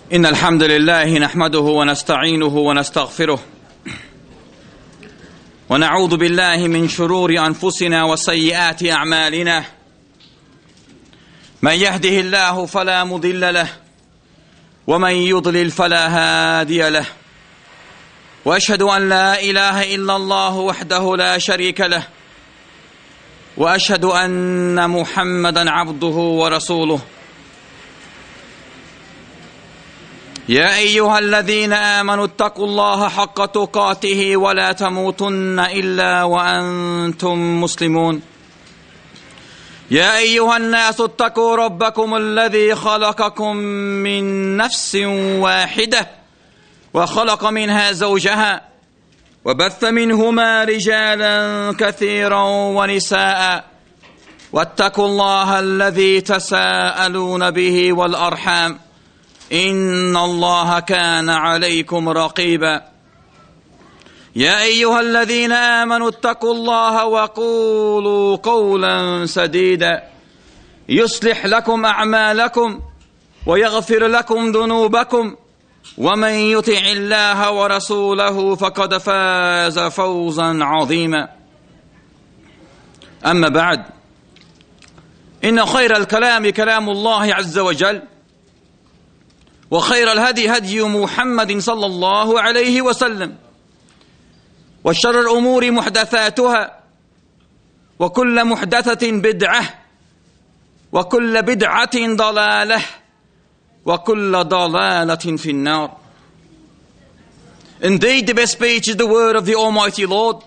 إن الحمد لله نحمده ونستعينه ونستغفره ونعوذ بالله من شرور أنفسنا وسيئات أعمالنا من يهده الله فلا مضل له ومن يضلل فلا هادي له وأشهد أن لا إله إلا الله وحده لا شريك له وأشهد أن محمدا عبده ورسوله يا أيها الذين آمنوا اتقوا الله حق تقاته ولا تموتن إلا وأنتم مسلمون يا أيها الناس اتقوا ربكم الذي خلقكم من نفس واحدة وخلق منها زوجها وبث منهما رجالا كثيرا ونساء واتقوا الله الذي تساءلون به والأرحام إن الله كان عليكم رقيبا يا أيها الذين آمنوا اتقوا الله وقولوا قولا سديدا يصلح لكم أعمالكم ويغفر لكم ذنوبكم ومن يطع الله ورسوله فقد فاز فوزا عظيما أما بعد إن خير الكلام كلام الله عز وجل وخير الهدي هدي محمد صلى الله عليه وسلم وشر الأمور محدثاتها وكل محدثة بدعة وكل بدعة ضلالة وكل ضلالة في النار. Indeed, the best speech is the word of the Almighty Lord.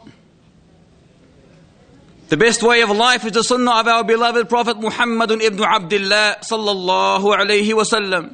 The best way of life is the sunnah of our beloved Prophet Muhammad ibn Abdullah sallallahu alayhi wa sallam.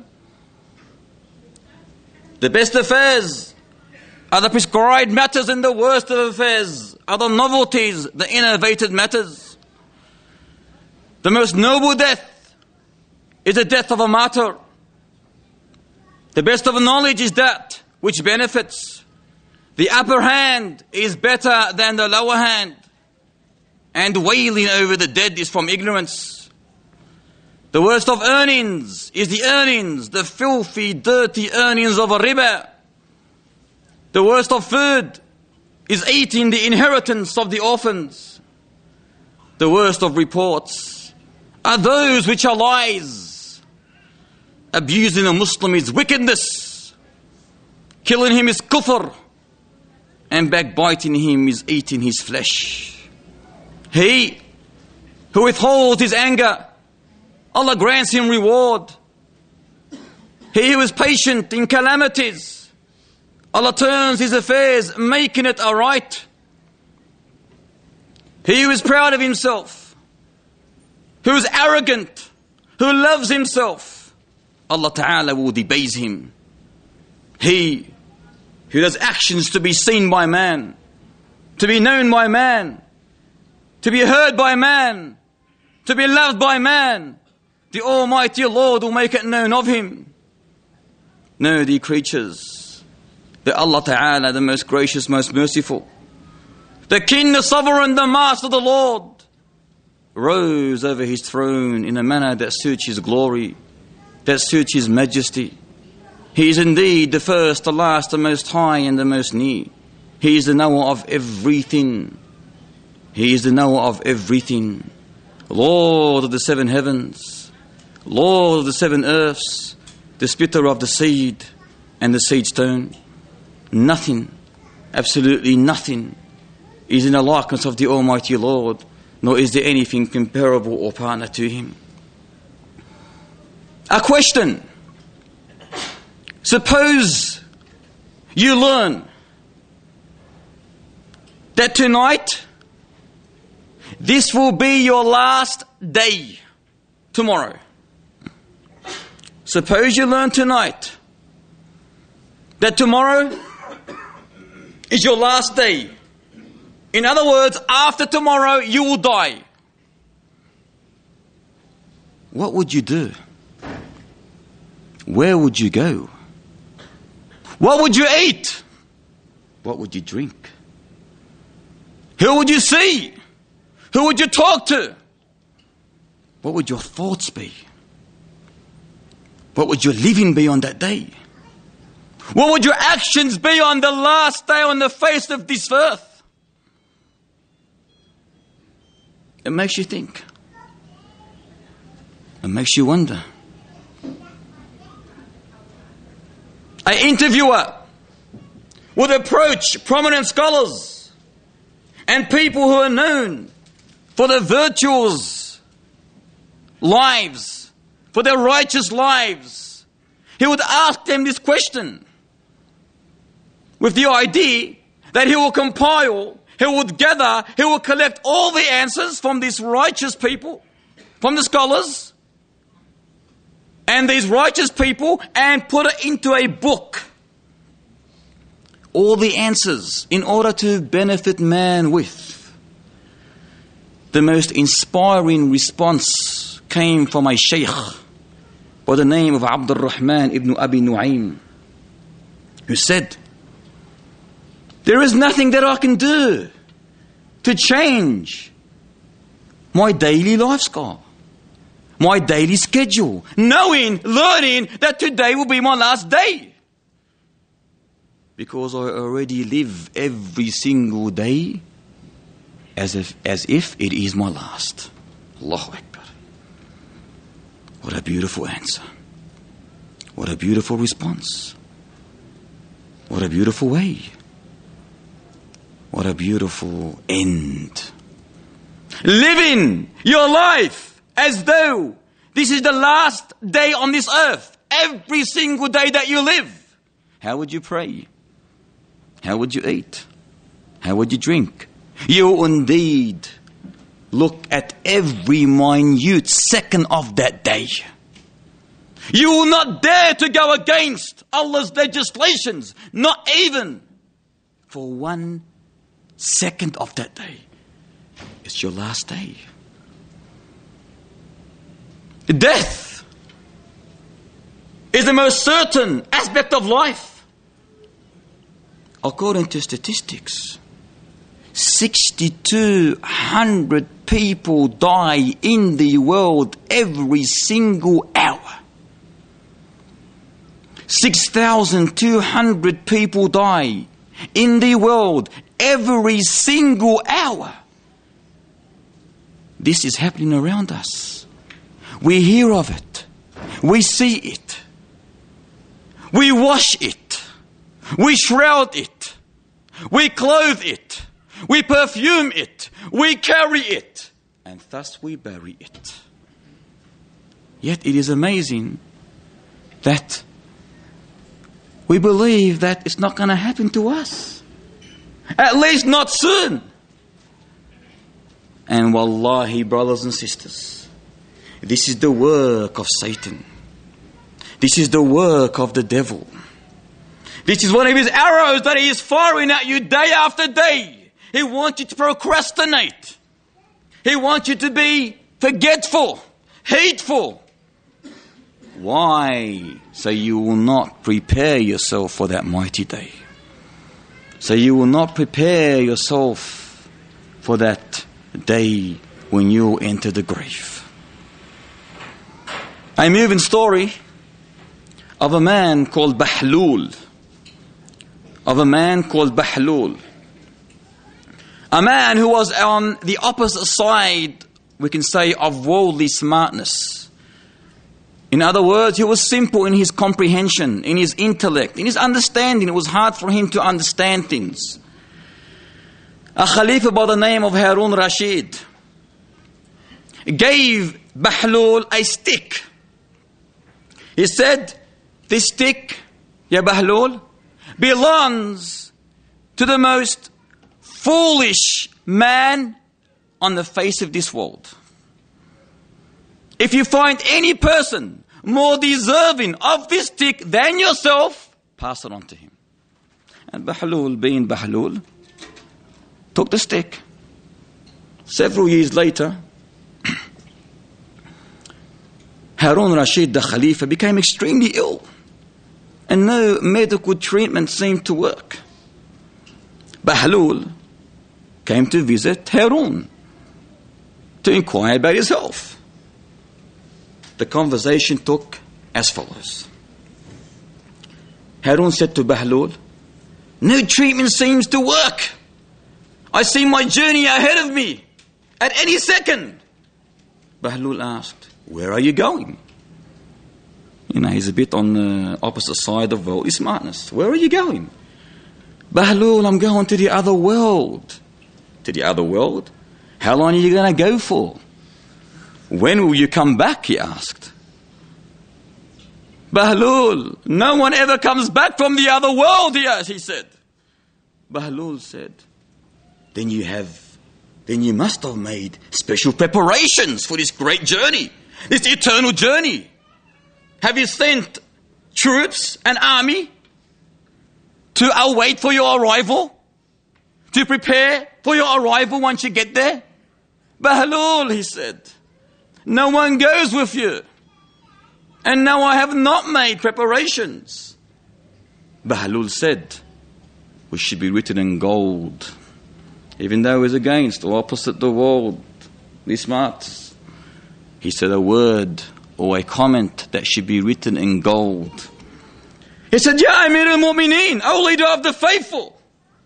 The best affairs are the prescribed matters, and the worst of affairs are the novelties, the innovated matters. The most noble death is the death of a martyr. The best of knowledge is that which benefits. The upper hand is better than the lower hand. And wailing over the dead is from ignorance. The worst of earnings is the earnings, the filthy, dirty earnings of a riba. The worst of food is eating the inheritance of the orphans. The worst of reports are those which are lies. Abusing a Muslim is wickedness. Killing him is kufr. And backbiting him is eating his flesh. He who withholds his anger, Allah grants him reward. He who is patient in calamities, Allah turns his affairs, making it aright. He who is proud of himself, who is arrogant, who loves himself, Allah Ta'ala will debase him. He who does actions to be seen by man, to be known by man, to be heard by man, to be loved by man, the Almighty Lord will make it known of him. Know, ye creatures, that Allah Ta'ala, the most gracious, most merciful, the King, the Sovereign, the Master, the Lord, rose over his throne in a manner that suits his glory, that suits his majesty. He is indeed the first, the last, the most high and the most near. He is the knower of everything. He is the knower of everything. Lord of the seven heavens, Lord of the seven earths, the splitter of the seed and the seed stone. Nothing, absolutely nothing, is in the likeness of the Almighty Lord, nor is there anything comparable or partner to him. A question. Suppose you learn that tonight this will be your last day, tomorrow. Suppose you learn tonight that tomorrow is your last day. In other words, after tomorrow you will die. What would you do? Where would you go? What would you eat? What would you drink? Who would you see? Who would you talk to? What would your thoughts be? What would your living be on that day? What would your actions be on the last day on the face of this earth? It makes you think. It makes you wonder. An interviewer would approach prominent scholars and people who are known for their virtuous lives, for their righteous lives. He would ask them this question with the idea that he will compile, he would gather, he will collect all the answers from these righteous people, from the scholars, and these righteous people, and put it into a book. All the answers in order to benefit man with. The most inspiring response came from a sheikh by the name of Abdul Rahman ibn Abi Nu'aym, who said, there is nothing that I can do to change my daily lifestyle, my daily schedule, learning that today will be my last day. Because I already live every single day as if it is my last. Allahu Akbar. What a beautiful answer. What a beautiful response. What a beautiful way. What a beautiful end. Living your life as though this is the last day on this earth. Every single day that you live. How would you pray? How would you eat? How would you drink? You will indeed look at every minute second of that day. You will not dare to go against Allah's legislations, not even for 1 second of that day. It's your last day. Death is the most certain aspect of life. According to statistics, 6,200 people die in the world every single hour. 6,200 people die in the world every single hour. This is happening around us. We hear of it. We see it. We wash it. We shroud it. We clothe it. We perfume it. We carry it. And thus we bury it. Yet it is amazing that we believe that it's not going to happen to us. At least not soon. And wallahi, brothers and sisters, this is the work of Satan. This is the work of the devil. This is one of his arrows that he is firing at you day after day. He wants you to procrastinate. He wants you to be forgetful, hateful. Why? So you will not prepare yourself for that mighty day. So you will not prepare yourself for that day when you will enter the grave. A moving story of a man called Bahlul. A man who was on the opposite side, we can say, of worldly smartness. In other words, he was simple in his comprehension, in his intellect, in his understanding. It was hard for him to understand things. A Khalifa by the name of Harun Rashid gave Bahlul a stick. He said, this stick, Ya Bahlul, belongs to the most foolish man on the face of this world. If you find any person more deserving of this stick than yourself, pass it on to him. And Bahlul, being Bahlul, took the stick. Several years later, Harun Rashid, the Khalifa, became extremely ill. And no medical treatment seemed to work. Bahlul came to visit Harun to inquire about his health. The conversation took as follows. Harun said to Bahlul, no treatment seems to work. I see my journey ahead of me at any second. Bahlul asked, where are you going? He's a bit on the opposite side of worldly smartness. Where are you going? Bahlul, I'm going to the other world. To the other world? How long are you going to go for? When will you come back? He asked. Bahlul, no one ever comes back from the other world, he said. Bahlul said, then you must have made special preparations for this great journey, this eternal journey. Have you sent troops, an army, to await for your arrival? To prepare for your arrival once you get there? Bahlul, he said, no one goes with you. And no, I have not made preparations. Bahlul said, we should be written in gold. Even though it was against or opposite the world, these smarts. He said a word or a comment that should be written in gold. He said, Ya Amir al-Mu'mineen, O leader of the faithful,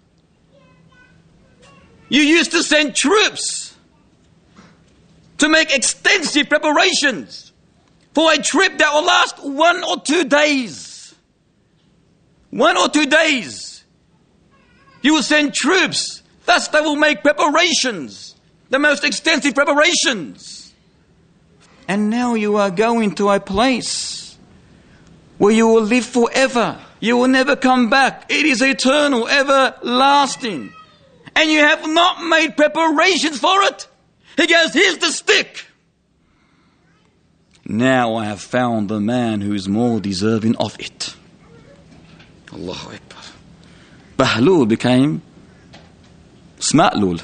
you used to send troops to make extensive preparations for a trip that will last 1 or 2 days. 1 or 2 days. You will send troops, thus they will make preparations, the most extensive preparations. And now you are going to a place where you will live forever. You will never come back. It is eternal, everlasting. And you have not made preparations for it. He goes, here's the stick. Now I have found the man who is more deserving of it. Allahu Akbar. Bahlul became Smartlul.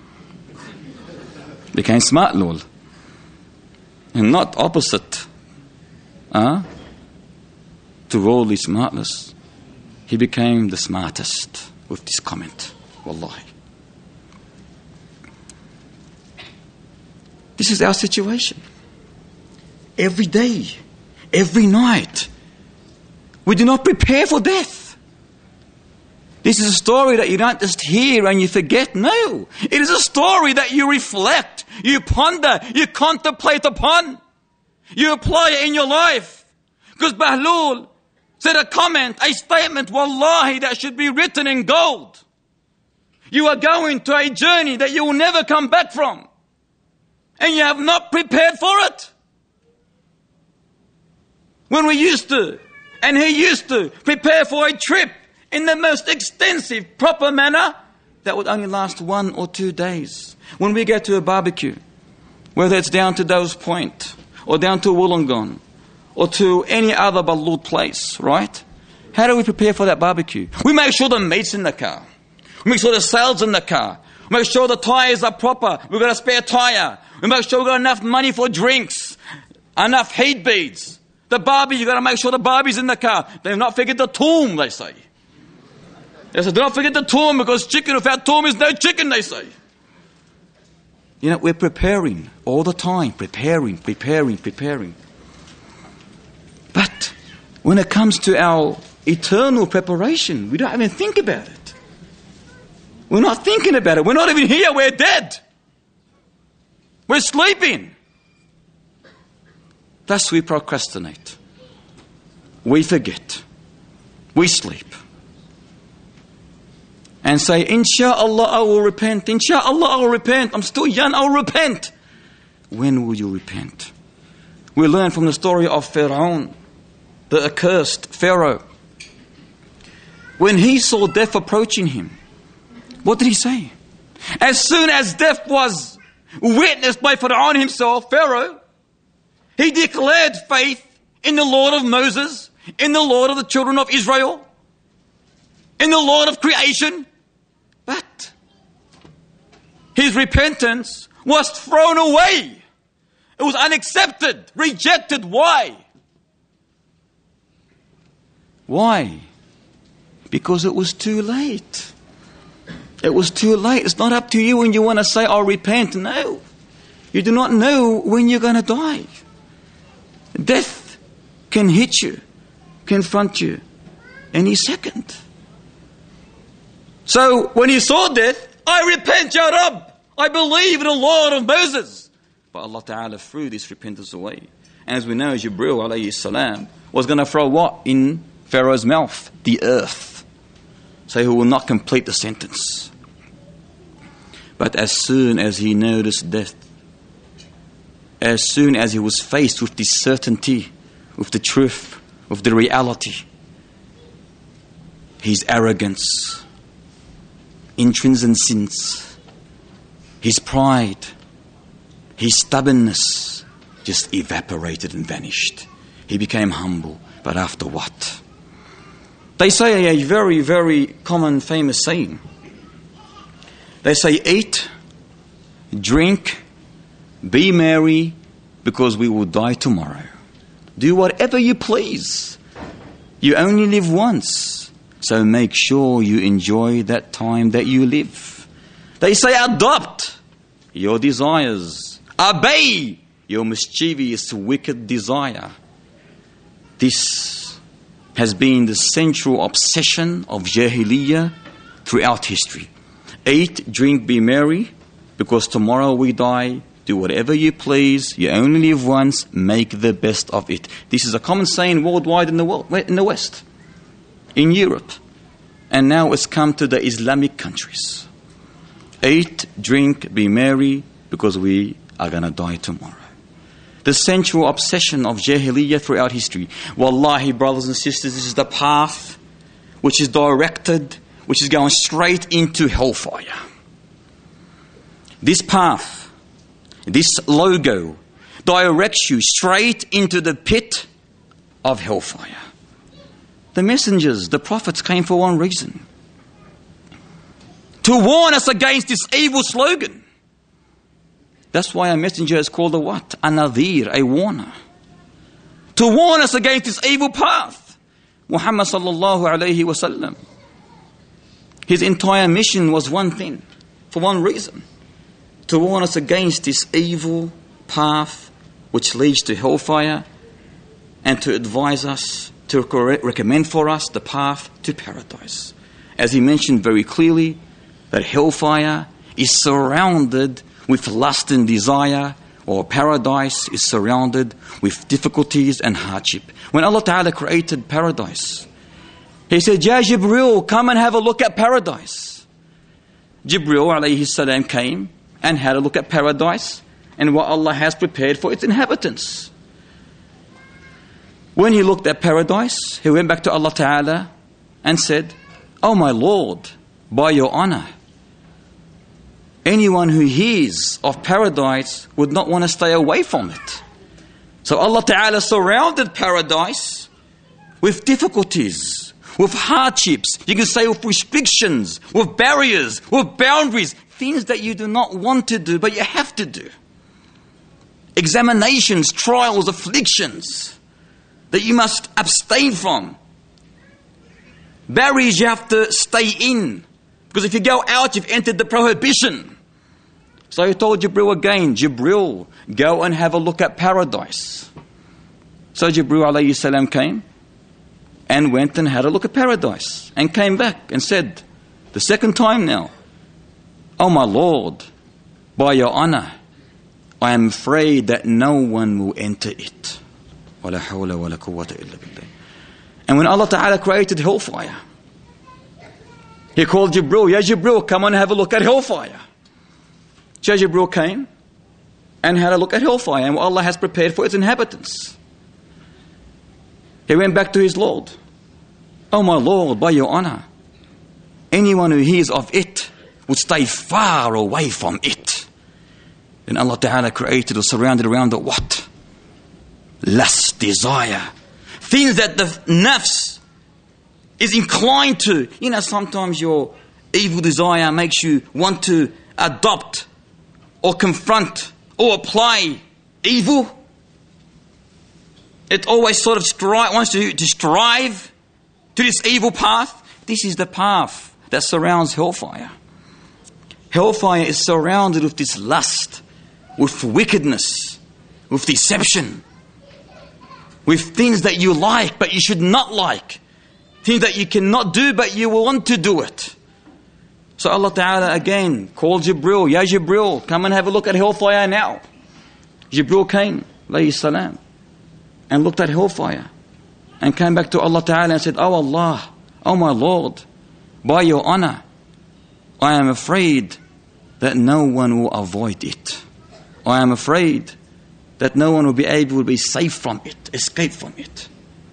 Became Smartlul. And not opposite to worldly smartness. He became the smartest with this comment. Wallahi. This is our situation. Every day, every night, we do not prepare for death. This is a story that you don't just hear and you forget. No, it is a story that you reflect, you ponder, you contemplate upon. You apply it in your life. Because Bahlul said a comment, a statement, wallahi, that should be written in gold. You are going to a journey that you will never come back from. And you have not prepared for it. When we used to, and he used to, prepare for a trip in the most extensive, proper manner, that would only last 1 or 2 days. When we go to a barbecue, whether it's down to Doe's Point, or down to Wollongong, or to any other Balut place, right? How do we prepare for that barbecue? We make sure the meat's in the car. We make sure the sail's in the car. We make sure the tyres are proper. We've got a spare tyre. We make sure we've got enough money for drinks, enough heat beads. The barbie, you've got to make sure the barbie's in the car. They've not forget the toom, they say. They say, do not forget the toom, because chicken without toom is no chicken, they say. We're preparing all the time, preparing. But when it comes to our eternal preparation, we don't even think about it. We're not thinking about it. We're not even here. We're dead. We're sleeping. Thus we procrastinate. We forget. We sleep. And say, Insha'Allah, I will repent. Insha'Allah, I will repent. I'm still young, I will repent. When will you repent? We learn from the story of Pharaoh, the accursed Pharaoh. When he saw death approaching him, what did he say? As soon as death was witnessed by Pharaoh himself, Pharaoh, he declared faith in the Lord of Moses, in the Lord of the children of Israel, in the Lord of creation. But his repentance was thrown away. It was unaccepted, rejected. Why? Why? Because it was too late. It was too late. It's not up to you when you want to say, I'll repent. No. You do not know when you're going to die. Death can hit you, confront you any second. So when he saw death, I repent, Ya Rabb. I believe in the Lord of Moses. But Allah Ta'ala threw this repentance away. And as we know, Jibreel alayhi salam was going to throw what in Pharaoh's mouth? The earth. So he will not complete the sentence. But as soon as he noticed death, as soon as he was faced with the certainty, with the truth, with the reality, his arrogance, intrinsic sins, his pride, his stubbornness just evaporated and vanished. He became humble. But after what? They say a very, very common, famous saying. They say, eat, drink, be merry, because we will die tomorrow. Do whatever you please. You only live once. So make sure you enjoy that time that you live. They say, adopt your desires. Obey your mischievous, wicked desire. This has been the central obsession of Jahiliyyah throughout history. Eat, drink, be merry, because tomorrow we die. Do whatever you please. You only live once. Make the best of it. This is a common saying worldwide in the world, in the West, in Europe. And now it's come to the Islamic countries. Eat, drink, be merry, because we are going to die tomorrow. The central obsession of Jahiliyyah throughout history. Wallahi, brothers and sisters, this is the path which is directed, which is going straight into hellfire. This path, this logo, directs you straight into the pit of hellfire. The messengers, the prophets came for one reason. To warn us against this evil slogan. That's why a messenger is called a what? A nadhir, a warner. To warn us against this evil path. Muhammad sallallahu alayhi wa sallam. His entire mission was one thing, for one reason. To warn us against this evil path which leads to hellfire, and to advise us, to recommend for us the path to paradise. As he mentioned very clearly, that hellfire is surrounded with lust and desire, or paradise is surrounded with difficulties and hardship. When Allah Ta'ala created paradise, He said, Ya Jibreel, come and have a look at paradise. Jibreel alayhi salam came and had a look at paradise and what Allah has prepared for its inhabitants. When he looked at paradise, he went back to Allah Ta'ala and said, Oh my Lord, by your honor, anyone who hears of paradise would not want to stay away from it. So Allah Ta'ala surrounded paradise with difficulties, with hardships, you can say with restrictions, with barriers, with boundaries, things that you do not want to do, but you have to do. Examinations, trials, afflictions that you must abstain from. Barriers you have to stay in, because if you go out, you've entered the prohibition. So he told Jibreel again, Jibreel, go and have a look at paradise. So Jibreel alayhi salam came and went and had a look at paradise and came back and said, the second time now, Oh my Lord, by your honor, I am afraid that no one will enter it. وَلَا حَوْلَ وَلَا قُوَّةَ إِلَّا بِاللَّهِ. And when Allah Ta'ala created hellfire, He called Jibreel, Ya Jibreel, come and have a look at hellfire. So Jibreel came and had a look at hellfire and what Allah has prepared for its inhabitants. He went back to his Lord. Oh my Lord, by your honor, anyone who hears of it would stay far away from it. Then Allah Ta'ala created or surrounded around it what? Lust, desire. Things that the nafs is inclined to. You know, sometimes your evil desire makes you want to adopt or confront or apply evil. It always sort of wants to strive to this evil path. This is the path that surrounds hellfire. Hellfire is surrounded with this lust, with wickedness, with deception. with things that you like but you should not like, things that you cannot do but you want to do it. So Allah Ta'ala again called Jibril, Ya Jibril, come and have a look at hellfire now. Jibril came, alayhi salam, and looked at hellfire and came back to Allah Ta'ala and said, Oh Allah, oh my Lord, by your honor, I am afraid that no one will avoid it. I am afraid that no one will be able to be safe from it, escape from it.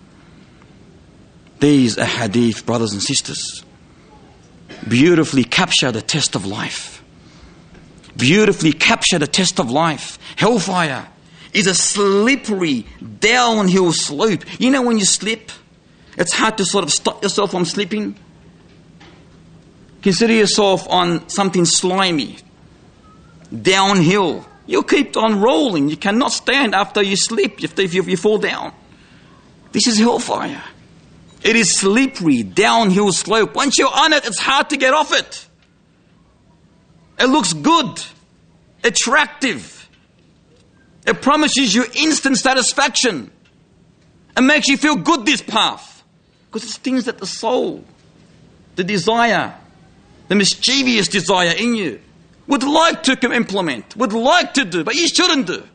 These ahadith, brothers and sisters, beautifully capture the test of life. Beautifully capture the test of life. Hellfire is a slippery downhill slope. You know when you slip, it's hard to sort of stop yourself from slipping. Consider yourself on something slimy, downhill. You'll keep on rolling. You cannot stand after you slip, if you fall down. This is hellfire. It is slippery, downhill slope. Once you're on it, it's hard to get off it. It looks good, attractive. It promises you instant satisfaction. It makes you feel good, this path. Because it's things that the soul, the desire, the mischievous desire in you would like to implement, would like to do, but you shouldn't do.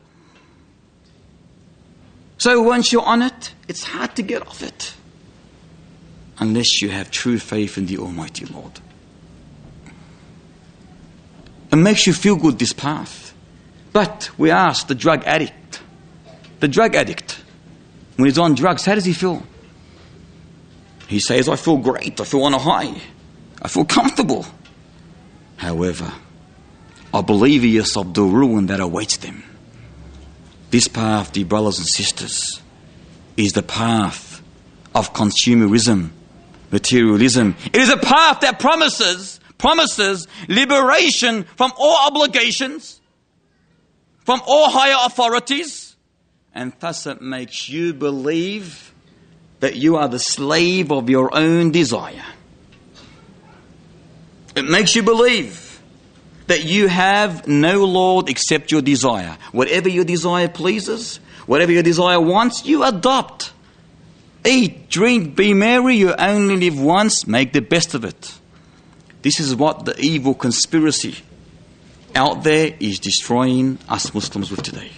So once you're on it, it's hard to get off it. Unless you have true faith in the Almighty Lord. It makes you feel good, this path. But we ask the drug addict, when he's on drugs, how does he feel? He says, I feel great, I feel on a high, I feel comfortable. However, oblivious of the ruin that awaits them. This path, dear brothers and sisters, is the path of consumerism, materialism. It is a path that promises liberation from all obligations, from all higher authorities, and thus it makes you believe that you are the slave of your own desire. It makes you believe that you have no Lord except your desire. Whatever your desire pleases, whatever your desire wants, you adopt. Eat, drink, be merry, you only live once, make the best of it. This is what the evil conspiracy out there is destroying us Muslims with today.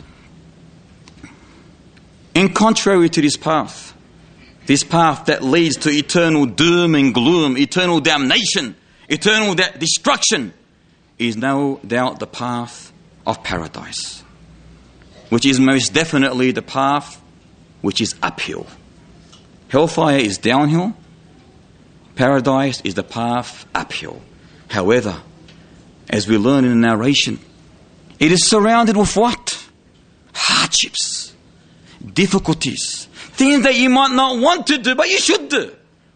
In contrary to this path that leads to eternal doom and gloom, eternal damnation, eternal destruction, is no doubt the path of paradise, which is most definitely the path which is uphill. Hellfire is downhill. Paradise is the path uphill. However, as we learn in the narration, it is surrounded with what? Hardships, difficulties, things that you might not want to do, but you should do.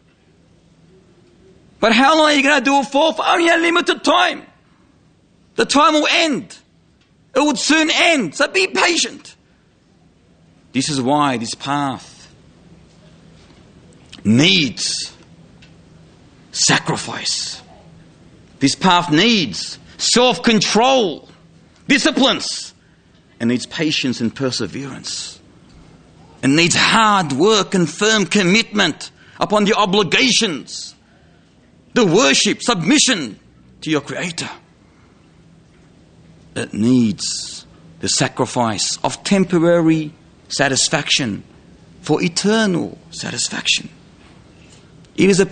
But how long are you going to do it for? For only a limited time. The time will end. It would soon end. So be patient. This is why this path needs sacrifice. This path needs self-control, disciplines, and needs patience and perseverance. It needs hard work and firm commitment upon the obligations, the worship, submission to your Creator. It needs the sacrifice of temporary satisfaction for eternal satisfaction. It is a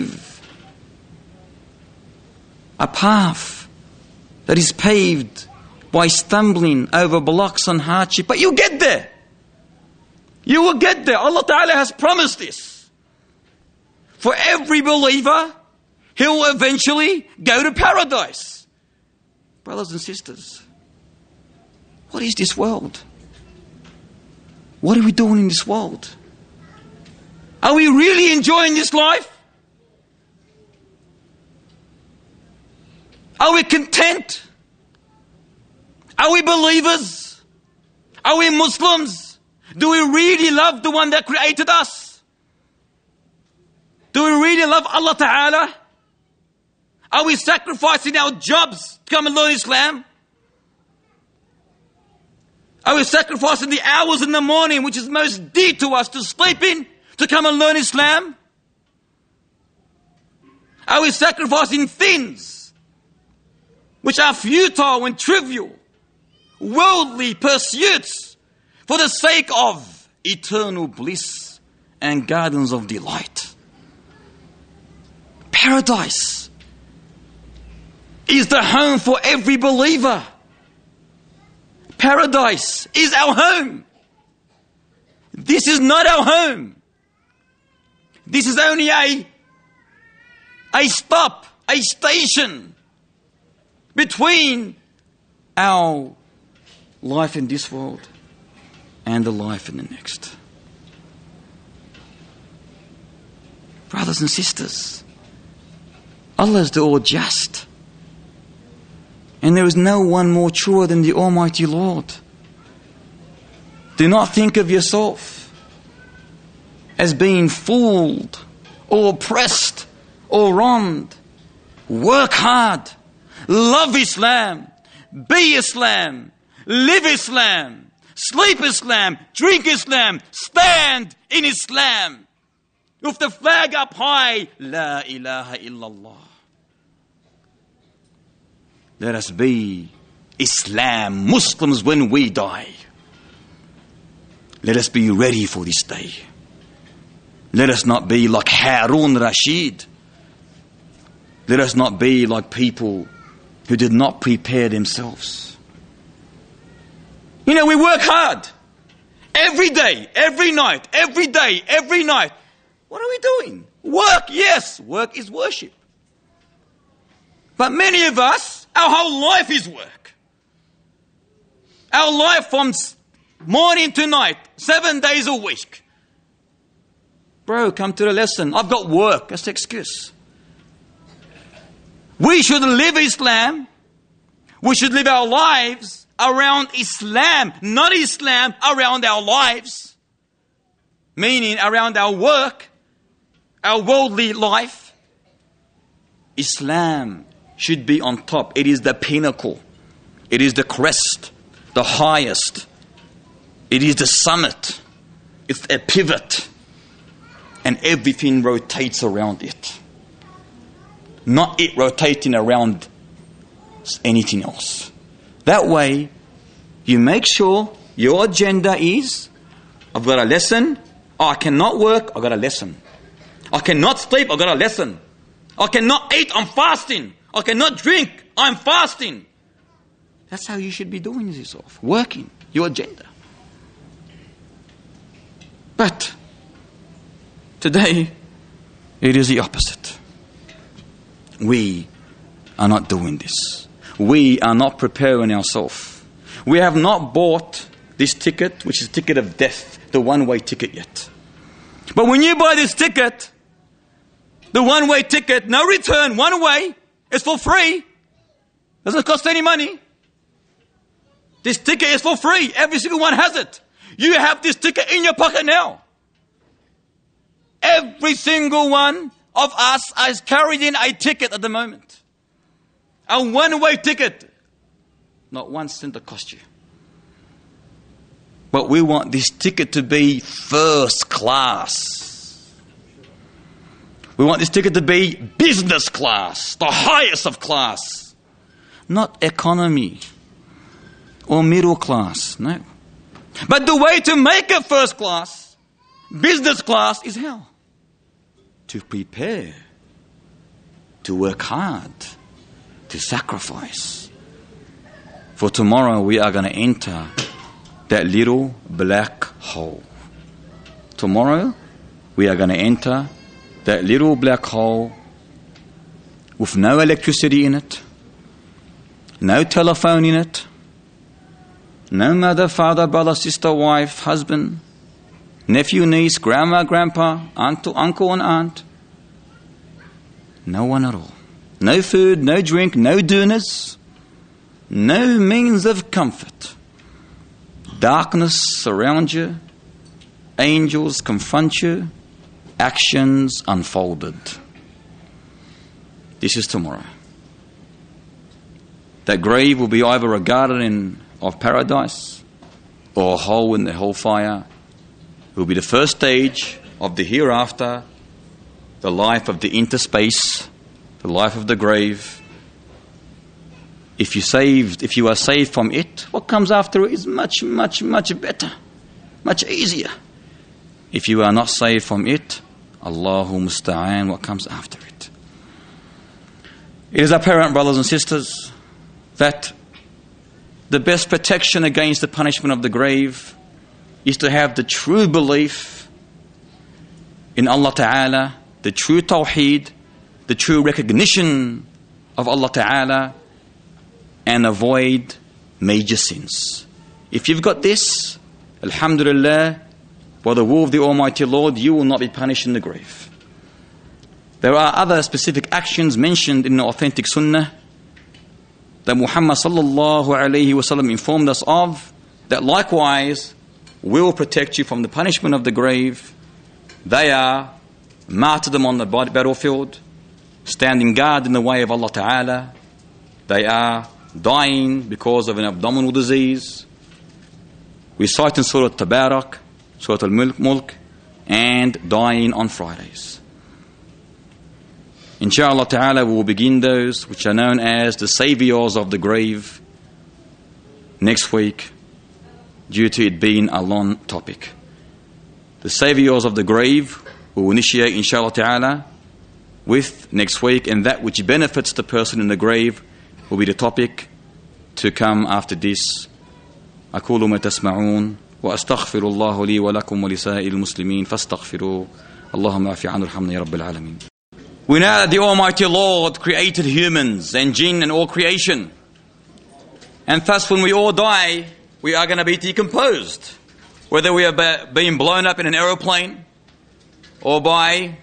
path that is paved by stumbling over blocks and hardship. But you'll get there. You will get there. Allah Ta'ala has promised this. For every believer, he will eventually go to paradise. Brothers and sisters, what is this world? What are we doing in this world? Are we really enjoying this life? Are we content? Are we believers? Are we Muslims? Do we really love the one that created us? Do we really love Allah Ta'ala? Are we sacrificing our jobs to come and learn Islam? Are we sacrificing the hours in the morning, which is most dear to us, to sleep in, to come and learn Islam? Are we sacrificing things which are futile and trivial, worldly pursuits, for the sake of eternal bliss and gardens of delight? Paradise is the home for every believer. Paradise is our home. This is not our home. This is only a stop, a station between our life in this world and the life in the next. Brothers and sisters, Allah is the all-just. And there is no one more truer than the Almighty Lord. Do not think of yourself as being fooled or oppressed or wronged. Work hard. Love Islam. Be Islam. Live Islam. Sleep Islam. Drink Islam. Stand in Islam. With the flag up high. La ilaha illallah. Let us be Islam, Muslims when we die. Let us be ready for this day. Let us not be like Harun Rashid. Let us not be like people who did not prepare themselves. You know, we work hard. Every day, every night, every day, every night. What are we doing? Work, yes. Work is worship. But many of us, our whole life is work. Our life from morning to night, 7 days a week. Bro, come to the lesson. I've got work. That's the excuse. We should live Islam. We should live our lives around Islam, not Islam around our lives. Meaning around our work, our worldly life. Islam should be on top. It is the pinnacle. It is the crest, the highest. It is the summit. It's a pivot. And everything rotates around it. Not it rotating around anything else. That way, you make sure your agenda is, I've got a lesson. Oh, I cannot work, I've got a lesson. I cannot sleep, I've got a lesson. I cannot eat, I'm fasting. I cannot drink, I'm fasting. That's how you should be doing yourself. Working your agenda. But today, it is the opposite. We are not doing this. We are not preparing ourselves. We have not bought this ticket, which is the ticket of death, the one-way ticket yet. But when you buy this ticket, the one-way ticket, no return, one way, it's for free. Doesn't cost any money. This ticket is for free. Every single one has it. You have this ticket in your pocket now. Every single one of us is carrying a ticket at the moment. A one-way ticket. Not 1 cent to cost you. But we want this ticket to be first class. We want this ticket to be business class, the highest of class. Not economy or middle class, no. But the way to make it first class, business class, is how? To prepare, to work hard, to sacrifice. For tomorrow we are going to enter that little black hole. Tomorrow we are going to enter that little black hole with no electricity in it, no telephone in it, no mother, father, brother, sister, wife, husband, nephew, niece, grandma, grandpa, uncle and aunt. No one at all. No food, no drink, no dinners, no means of comfort. Darkness surrounds you. Angels confront you. Actions unfolded. This is tomorrow. That grave will be either a garden of paradise or a hole in the hellfire. It will be the first stage of the hereafter, the life of the interspace, the life of the grave. If you are saved from it, what comes after it is much, much, much better, much easier. If you are not saved from it, Allahu musta'an, what comes after it. It is apparent, brothers and sisters, that the best protection against the punishment of the grave is to have the true belief in Allah Ta'ala, the true tawheed, the true recognition of Allah Ta'ala, and avoid major sins. If you've got this, alhamdulillah, by the will of the Almighty Lord, you will not be punished in the grave. There are other specific actions mentioned in the authentic sunnah that Muhammad sallallahu alayhi wasallam informed us of, that likewise will protect you from the punishment of the grave. They are martyrdom on the battlefield, standing guard in the way of Allah Ta'ala. They are dying because of an abdominal disease. We cite in Surah Tabarak, Surah Al-Mulk, and dying on Fridays. Inshallah Ta'ala, we will begin those which are known as the saviors of the grave next week, due to it being a long topic. The saviors of the grave we will initiate inshallah Ta'ala with next week, and that which benefits the person in the grave will be the topic to come after this. أقول ما تسمعون وأستغفر الله لي ولكم ولسائر المسلمين فاستغفروه اللهم اعف عنه وارحمنا يا رب العالمين. We know that the Almighty Lord created humans and jinn and all creation, and thus when we all die, we are going to be decomposed, whether we are being blown up in an aeroplane or by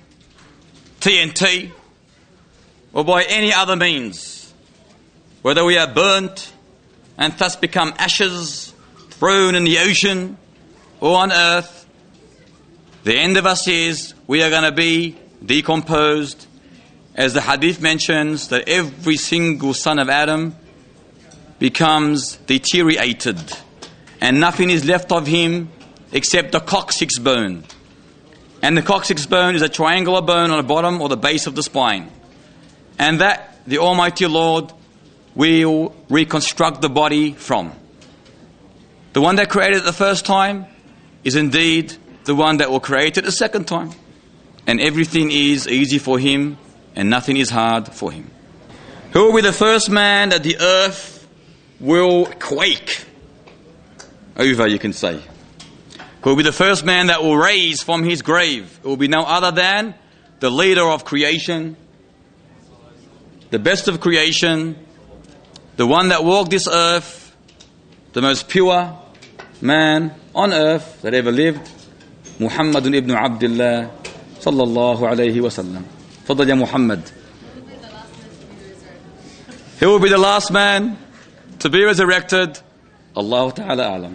TNT or by any other means, whether we are burnt and thus become ashes thrown in the ocean or on earth. The end of us is we are going to be decomposed, as the hadith mentions that every single son of Adam becomes deteriorated and nothing is left of him except the coccyx bone. And the coccyx bone is a triangular bone on the bottom or the base of the spine. And that the Almighty Lord will reconstruct the body from. The one that created it the first time is indeed the one that will create it the second time. And everything is easy for him and nothing is hard for him. Who will be the first man that the earth will quake over, you can say? Who will be the first man that will raise from his grave? It will be no other than the leader of creation, the best of creation, the one that walked this earth, the most pure man on earth that ever lived, Muhammadun ibn Abdullah sallallahu alayhi wa sallam. Fadal ya Muhammad. He will be the last man to be resurrected. Allah Ta'ala alam.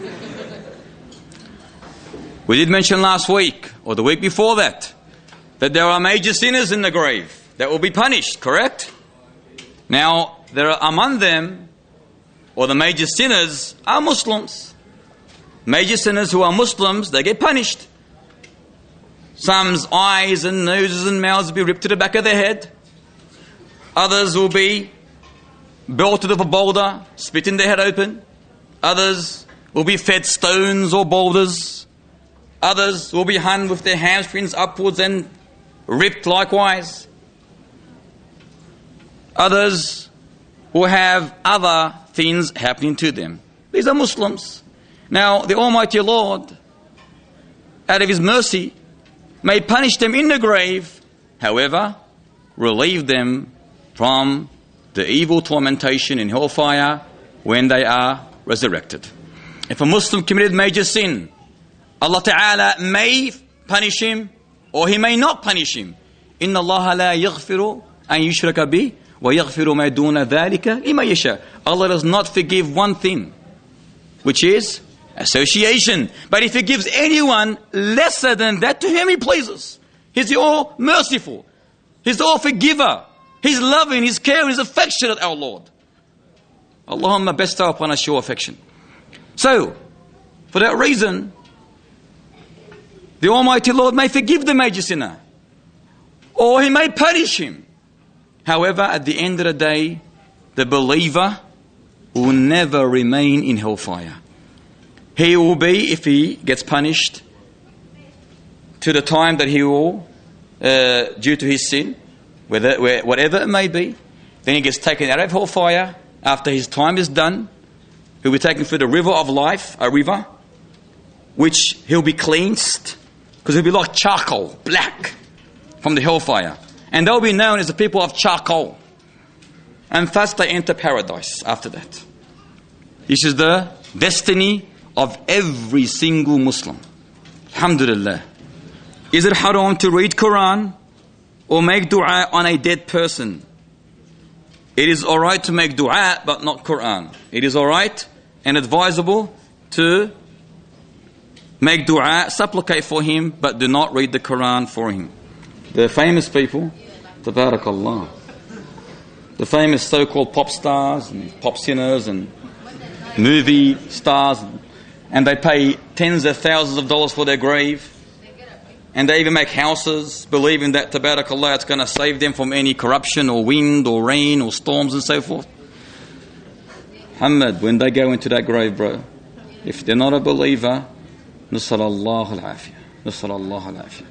We did mention last week, or the week before that there are major sinners in the grave that will be punished, correct? Now, there are among them, or the major sinners are Muslims. Major sinners who are Muslims, they get punished. Some's eyes and noses and mouths will be ripped to the back of their head. Others will be belted with a boulder, spitting their head open. Others will be fed stones or boulders. Others will be hung with their hamstrings upwards and ripped likewise. Others will have other things happening to them. These are Muslims. Now, the Almighty Lord, out of His mercy, may punish them in the grave, however, relieve them from the evil tormentation in hellfire when they are resurrected. If a Muslim committed major sin, Allah Ta'ala may punish him or He may not punish him. Inna Allah la yaghfiru an yushraka bih wa yaghfiru ma duna dhalika liman yasha. Allah does not forgive one thing, which is association. But He forgives anyone lesser than that to whom He pleases. He's the all merciful. He's the all forgiver. He's loving, He's caring, He's affectionate, our Lord. Allahumma bestow upon us your affection. So, For that reason, the Almighty Lord may forgive the major sinner, or He may punish him. However, at the end of the day, the believer will never remain in hellfire. He will be, if he gets punished, to the time that he will, due to his sin, whatever it may be, then he gets taken out of hellfire. After his time is done, he'll be taken through the river of life, a river, which he'll be cleansed, because he'll be like charcoal, black, from the hellfire. And they'll be known as the people of charcoal. And thus they enter paradise after that. This is the destiny of every single Muslim. Alhamdulillah. Is it haram to read Quran or make dua on a dead person? It is alright to make dua, but not Quran. It is alright and advisable to make dua, supplicate for him, but do not read the Quran for him. The famous people, tabarakallah, the famous so-called pop stars and pop singers and movie stars, and they pay tens of thousands of dollars for their grave, and they even make houses believing that, tabarakallah, it's going to save them from any corruption or wind or rain or storms and so forth. Muhammad, when they go into that grave, bro, if they're not a believer, Nasrallah al-afiyah, Nasrallah al-afiyah,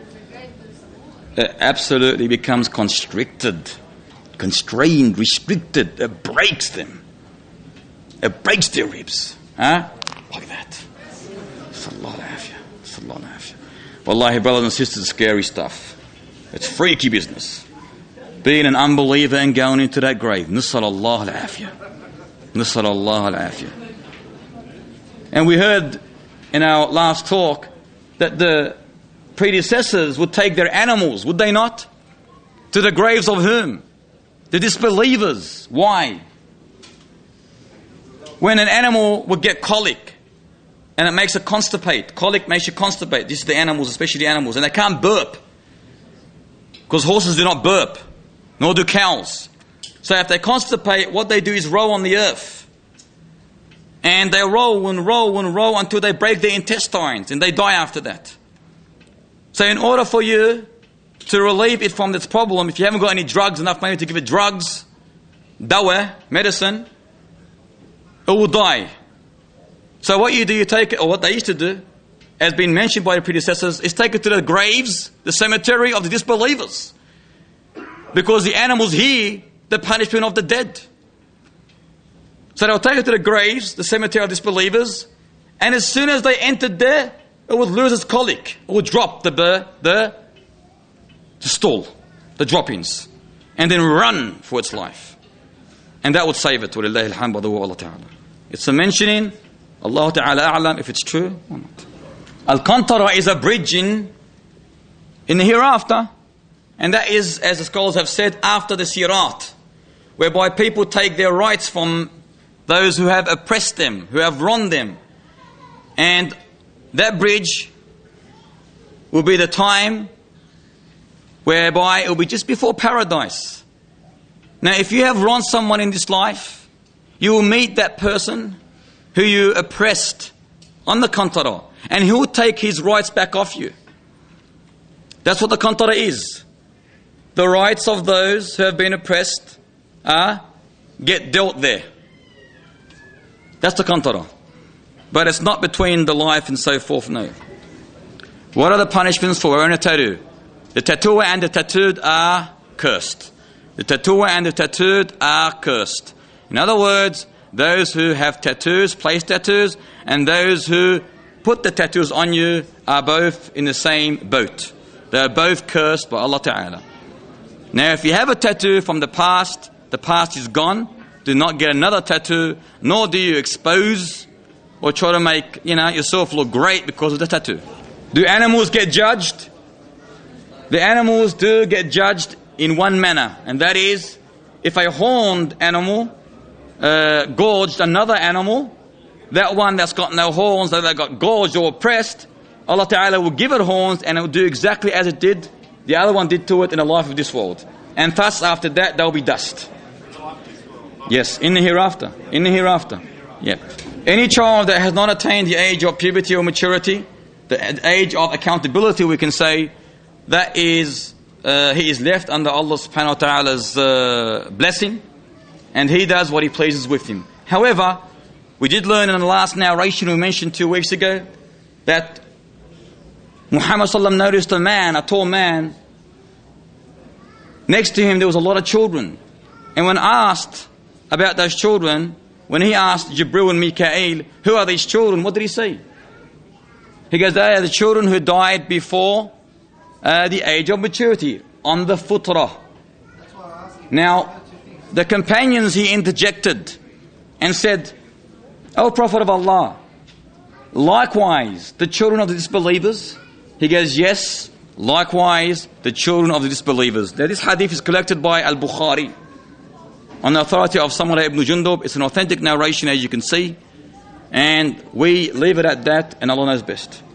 it absolutely becomes constricted, constrained, restricted. It breaks them. It breaks their ribs. Like that. Sallallahu alayhi wa sallam. Wallahi, brothers and sisters, scary stuff. It's freaky business. Being an unbeliever and going into that grave. Nasrallah al-afiyah. Nasrallah al-afiyah. And we heard in our last talk that the predecessors would take their animals, would they not? To the graves of whom? The disbelievers. Why? When an animal would get colic and it makes it constipate, colic makes you constipate. This is the animals, especially the animals, and they can't burp because horses do not burp, nor do cows. So if they constipate, what they do is roll on the earth, and they roll and roll and roll until they break their intestines, and they die after that. So in order for you to relieve it from its problem, if you haven't got any drugs, enough money to give it drugs, dawa, medicine, it will die. So what you do, you take it, or what they used to do, as been mentioned by the predecessors, is take it to the graves, the cemetery of the disbelievers. Because the animals hear the punishment of the dead. So they'll take it to the graves, the cemetery of disbelievers, and as soon as they entered there, it would lose its colic. It would drop the stool, the droppings, and then run for its life. And that would save it. Walillahi alhamdu wa Allah ta'ala. It's a mentioning, Allah ta'ala a'lam if it's true or not. Al-Qantara is a bridge in the hereafter. And that is, as the scholars have said, after the Sirat, whereby people take their rights from those who have oppressed them, who have wronged them. And that bridge will be the time whereby it will be just before paradise. Now, if you have wronged someone in this life, you will meet that person who you oppressed on the Qantara, and he will take his rights back off you. That's what the Qantara is. The rights of those who have been oppressed get dealt there. That's the Qantara. But it's not between the life and so forth, no. What are the punishments for wearing a tattoo? The tattooer and the tattooed are cursed. The tattooer and the tattooed are cursed. In other words, those who have tattoos, place tattoos, and those who put the tattoos on you are both in the same boat. They are both cursed by Allah Ta'ala. Now, if you have a tattoo from the past is gone. Do not get another tattoo, nor do you expose or try to make yourself look great because of the tattoo. Do animals get judged? The animals do get judged in one manner, and that is, if a horned animal gorged another animal, that one that's got no horns, that got gorged or oppressed, Allah Ta'ala will give it horns and it will do exactly as it did, the other one did to it in the life of this world. And thus after that, there will be dust. Yes, in the hereafter. In the hereafter. Yep. Any child that has not attained the age of puberty or maturity, the age of accountability, we can say, that is, he is left under Allah subhanahu wa ta'ala's blessing, and he does what he pleases with him. However, we did learn in the last narration we mentioned 2 weeks ago, that Muhammad sallallahu noticed a man, a tall man. Next to him there was a lot of children. And when asked about those children, when he asked Jibril and Mikael, who are these children? What did he say? He goes, they are the children who died before the age of maturity, on the fitrah. Now, the companions, he interjected and said, O Prophet of Allah, likewise the children of the disbelievers? He goes, yes, likewise the children of the disbelievers. Now this hadith is collected by Al-Bukhari on the authority of Samurah ibn Jundub. It's an authentic narration, as you can see, and we leave it at that, and Allah knows best.